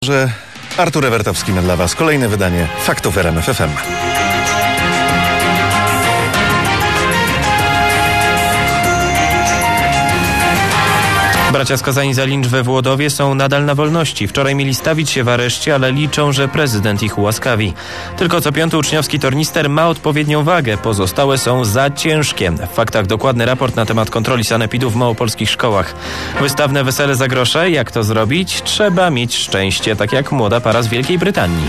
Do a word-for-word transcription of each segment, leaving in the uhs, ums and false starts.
Że Artur Ewertowski ma dla Was kolejne wydanie Faktów R M F F M. Bracia skazani za lincz we Włodowie są nadal na wolności. Wczoraj mieli stawić się w areszcie, ale liczą, że prezydent ich ułaskawi. Tylko co piąty uczniowski tornister ma odpowiednią wagę. Pozostałe są za ciężkie. W faktach dokładny raport na temat kontroli sanepidu w małopolskich szkołach. Wystawne wesele za grosze. Jak to zrobić? Trzeba mieć szczęście, tak jak młoda para z Wielkiej Brytanii.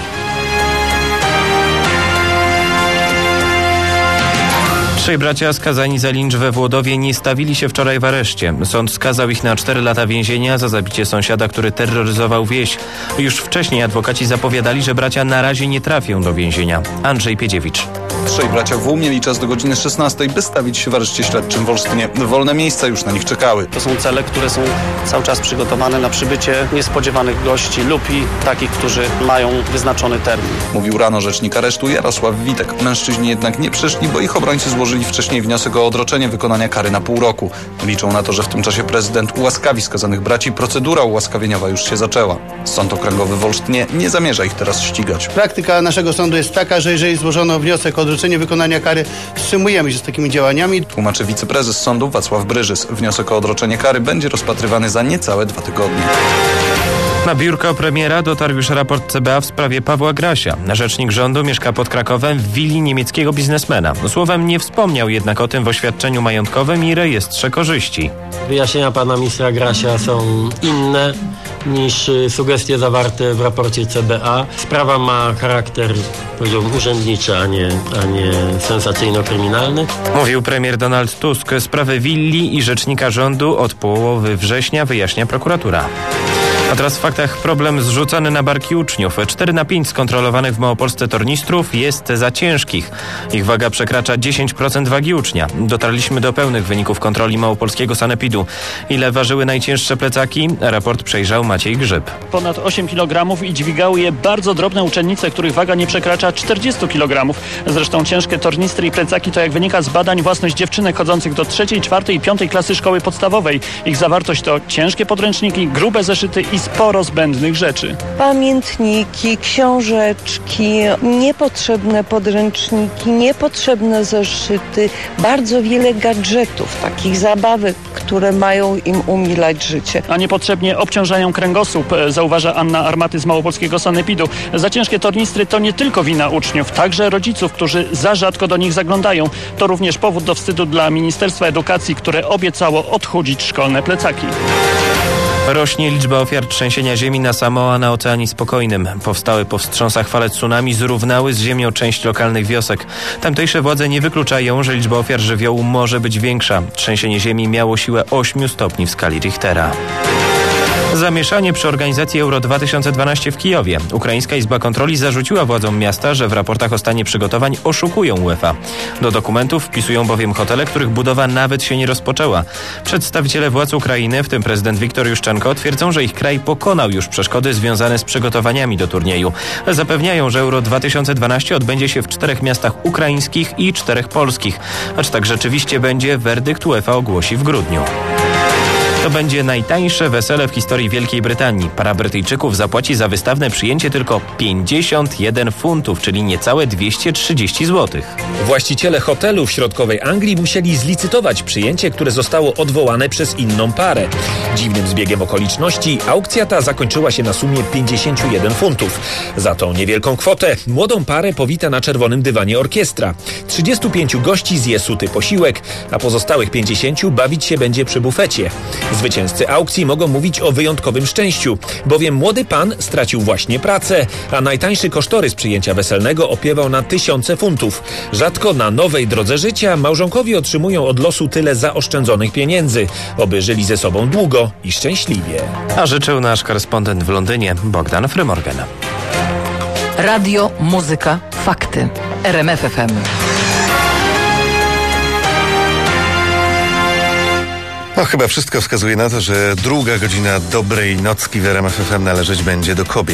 Trzej bracia skazani za lincz we Włodowie nie stawili się wczoraj w areszcie. Sąd skazał ich na cztery lata więzienia za zabicie sąsiada, który terroryzował wieś. Już wcześniej adwokaci zapowiadali, że bracia na razie nie trafią do więzienia. Andrzej Piedziewicz. Trzej bracia W mieli czas do godziny szesnastej, by stawić się w areszcie śledczym w Olsztynie. Wolne miejsca już na nich czekały. To są cele, które są cały czas przygotowane na przybycie niespodziewanych gości lub i takich, którzy mają wyznaczony termin. Mówił rano rzecznik aresztu Jarosław Witek. Mężczyźni jednak nie przyszli, bo ich obrońcy złożyli wcześniej wniosek o odroczenie wykonania kary na pół roku. Liczą na to, że w tym czasie prezydent ułaskawi skazanych braci. Procedura ułaskawieniowa już się zaczęła. Sąd okręgowy w Olsztynie nie zamierza ich teraz ścigać. Praktyka naszego sądu jest taka, że jeżeli złożono wniosek o odroczenie wykonania kary, wstrzymujemy się z takimi działaniami. Tłumaczy wiceprezes sądu Wacław Bryżys. Wniosek o odroczenie kary będzie rozpatrywany za niecałe dwa tygodnie. Na biurko premiera dotarł już raport C B A w sprawie Pawła Grasia. Rzecznik rządu mieszka pod Krakowem w willi niemieckiego biznesmena. Słowem nie wspomniał jednak o tym w oświadczeniu majątkowym i rejestrze korzyści. Wyjaśnienia pana ministra Grasia są inne niż sugestie zawarte w raporcie C B A. Sprawa ma charakter, powiedziałbym, urzędniczy, a nie, a nie sensacyjno-kryminalny. Mówił premier Donald Tusk. Sprawę willi i rzecznika rządu od połowy września wyjaśnia prokuratura. A teraz w faktach problem zrzucany na barki uczniów. cztery na pięć skontrolowanych w Małopolsce tornistrów jest za ciężkich. Ich waga przekracza dziesięć procent wagi ucznia. Dotarliśmy do pełnych wyników kontroli małopolskiego sanepidu. Ile ważyły najcięższe plecaki? Raport przejrzał Maciej Grzyb. Ponad osiem kilogramów i dźwigały je bardzo drobne uczennice, których waga nie przekracza czterdzieści kilogramów. Zresztą ciężkie tornistry i plecaki to, jak wynika z badań, własność dziewczynek chodzących do trzeciej, czwartej i piątej klasy szkoły podstawowej. Ich zawartość to ciężkie podręczniki, grube zeszyty i sporo zbędnych rzeczy. Pamiętniki, książeczki, niepotrzebne podręczniki, niepotrzebne zeszyty, bardzo wiele gadżetów, takich zabawek, które mają im umilać życie. A niepotrzebnie obciążają kręgosłup, zauważa Anna Armaty z małopolskiego sanepidu. Za ciężkie tornistry to nie tylko wina uczniów, także rodziców, którzy za rzadko do nich zaglądają. To również powód do wstydu dla Ministerstwa Edukacji, które obiecało odchudzić szkolne plecaki. Rośnie liczba ofiar trzęsienia ziemi na Samoa na Oceanie Spokojnym. Powstałe po wstrząsach fale tsunami zrównały z ziemią część lokalnych wiosek. Tamtejsze władze nie wykluczają, że liczba ofiar żywiołu może być większa. Trzęsienie ziemi miało siłę ośmiu stopni w skali Richtera. Zamieszanie przy organizacji Euro dwa tysiące dwanaście w Kijowie. Ukraińska Izba Kontroli zarzuciła władzom miasta, że w raportach o stanie przygotowań oszukują UEFA. Do dokumentów wpisują bowiem hotele, których budowa nawet się nie rozpoczęła. Przedstawiciele władz Ukrainy, w tym prezydent Wiktor Juszczenko, twierdzą, że ich kraj pokonał już przeszkody związane z przygotowaniami do turnieju. Zapewniają, że Euro dwa tysiące dwanaście odbędzie się w czterech miastach ukraińskich i czterech polskich. A czy tak rzeczywiście będzie, werdykt UEFA ogłosi w grudniu. To będzie najtańsze wesele w historii Wielkiej Brytanii. Para Brytyjczyków zapłaci za wystawne przyjęcie tylko pięćdziesiąt jeden funtów, czyli niecałe dwieście trzydzieści złotych. Właściciele hotelu w środkowej Anglii musieli zlicytować przyjęcie, które zostało odwołane przez inną parę. Dziwnym zbiegiem okoliczności aukcja ta zakończyła się na sumie pięćdziesiąt jeden funtów. Za tą niewielką kwotę młodą parę powita na czerwonym dywanie orkiestra. trzydziestu pięciu gości zje suty posiłek, a pozostałych pięćdziesięciu bawić się będzie przy bufecie. Zwycięzcy aukcji mogą mówić o wyjątkowym szczęściu, bowiem młody pan stracił właśnie pracę, a najtańszy kosztorys przyjęcia weselnego opiewał na tysiące funtów. Rzadko na nowej drodze życia małżonkowie otrzymują od losu tyle zaoszczędzonych pieniędzy, oby żyli ze sobą długo i szczęśliwie. A życzył nasz korespondent w Londynie Bogdan Frymorgan. Radio, muzyka, fakty. R M F F M. No chyba wszystko wskazuje na to, że druga godzina dobrej nocki w R M F F M należeć będzie do kobiet.